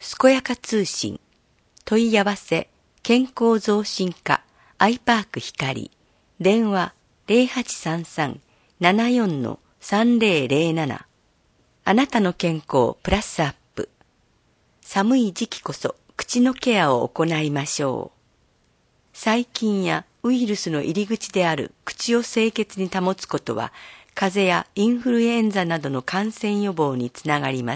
健やか通信問い合わせ健康増進課アイパーク光電話0833-74-3007あなたの健康プラスアップ。寒い時期こそ口のケアを行いましょう。細菌やウイルスの入り口である口を清潔に保つことは風邪やインフルエンザなどの感染予防につながります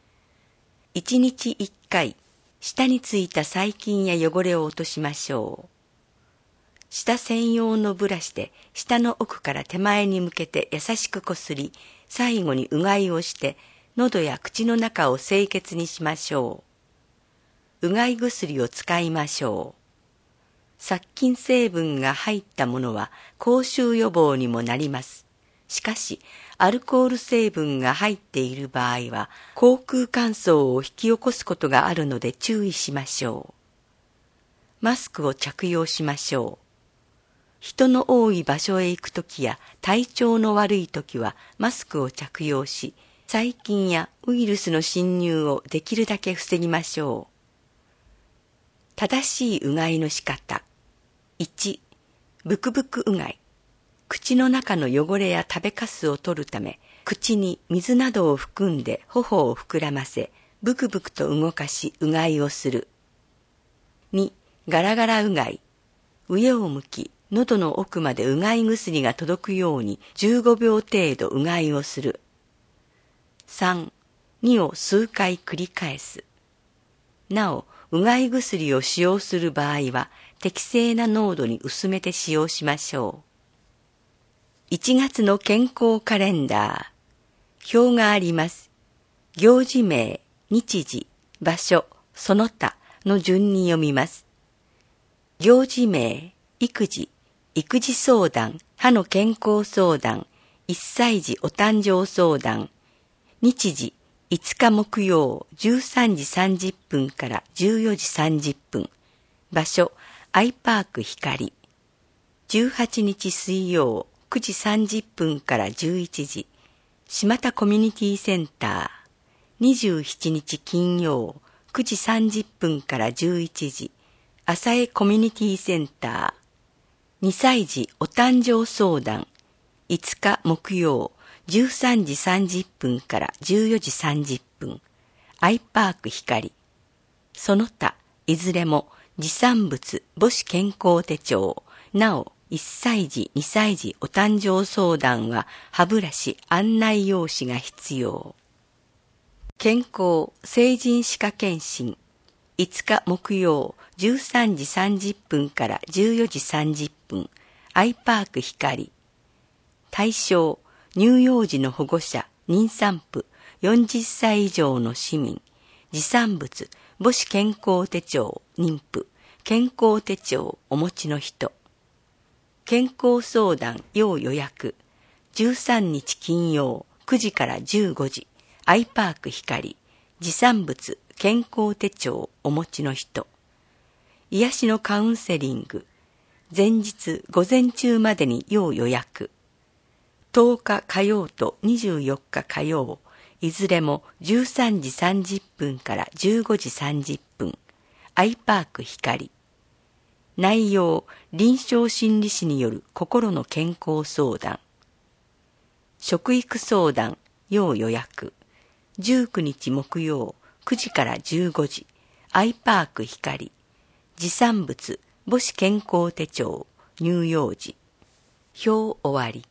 。1日1回、舌についた細菌や汚れを落としましょう。舌専用のブラシで舌の奥から手前に向けて優しくこすり、最後にうがいをして喉や口の中を清潔にしましょう。うがい薬を使いましょう。殺菌成分が入ったものは口臭予防にもなります。しかし、アルコール成分が入っている場合は、口腔乾燥を引き起こすことがあるので注意しましょう。マスクを着用しましょう。人の多い場所へ行くときや体調の悪いときはマスクを着用し、細菌やウイルスの侵入をできるだけ防ぎましょう。正しいうがいの仕方。1、ブクブクうがい。口の中の汚れや食べかすを取るため、口に水などを含んで頬を膨らませ、ブクブクと動かしうがいをする。2、ガラガラうがい。上を向き、喉の奥までうがい薬が届くように15秒程度うがいをする。3、2を数回繰り返す。なお、うがい薬を使用する場合は、適正な濃度に薄めて使用しましょう。1月の健康カレンダー。表があります。行事名、日時、場所、その他の順に読みます。行事名、育児相談、歯の健康相談、1歳児お誕生相談。日時、5日木曜13時30分から14時30分。場所、アイパーク光。18日水曜9時30分から11時、島田コミュニティセンター。27日金曜9時30分から11時、浅江コミュニティセンター。2歳児お誕生相談。5日木曜13時30分から14時30分、アイパーク光。その他、いずれも持産物母子健康手帳。なお、1歳児、2歳児お誕生相談は歯ブラシ案内用紙が必要。健康成人歯科検診。5日木曜13時30分から14時30分、アイパーク光。対象、乳幼児の保護者、妊産婦、40歳以上の市民、持産物母子健康手帳、妊婦、健康手帳お持ちの人。健康相談要予約。13日金曜9時から15時、アイパーク光。持産物健康手帳お持ちの人。癒しのカウンセリング。前日午前中までに要予約。10日火曜と24日火曜、いずれも13時30分から15時30分、アイパーク光。内容、臨床心理士による心の健康相談。食育相談、要予約。19日木曜、9時から15時、アイパーク光。持産物母子健康手帳、乳幼児。表終わり。